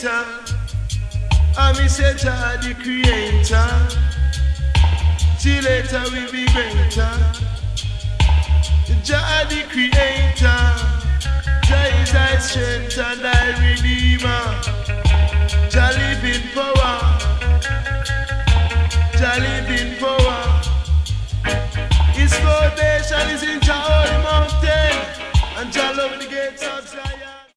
creator. I me say Jah the creator. Till later we be greater. Jah the creator. Jah is thy strength and thy redeemer.